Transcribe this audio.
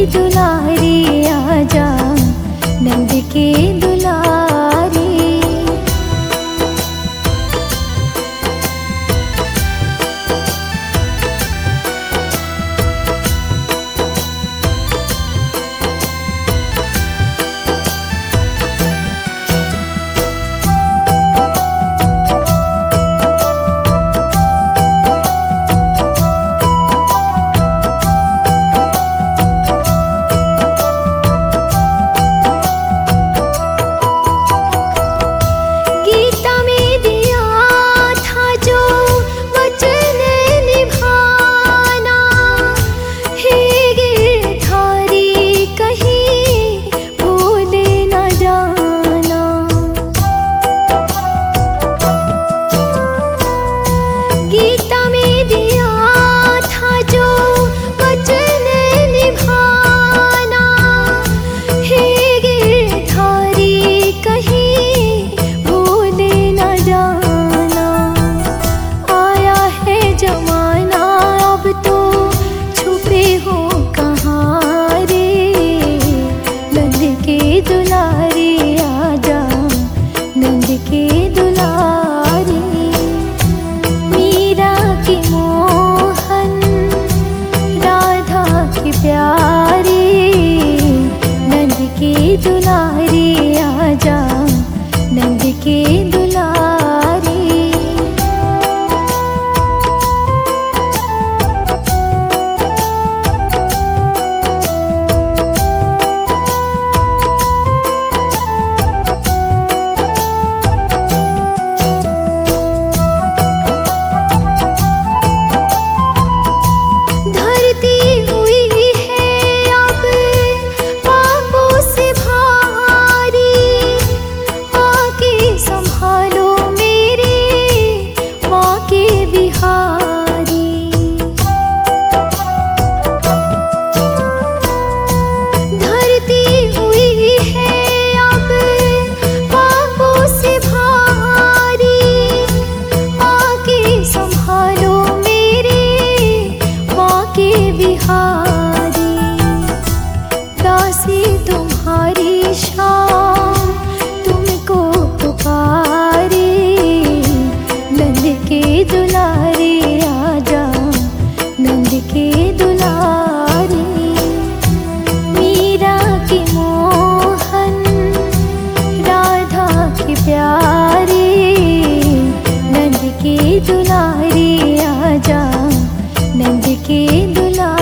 दुलारी आजा, नंद के दुलारी। दुलारी आजा, नंद के दुलारी। धरती हुई है अब पापों से भारी, आके संभालो मेरे माँ के बिहारी। धरती हुई है अब पापों से भारी, आके संभालो मेरे माँ के बिहारी। दासी तुम्हारी शाम तुमको पुकारे, नंद के दुलारे आजा, नंद के दुलारे। मीरा के मोहन राधा के प्यारे, नंद के दुलारे आजा, नंद के दुलारे।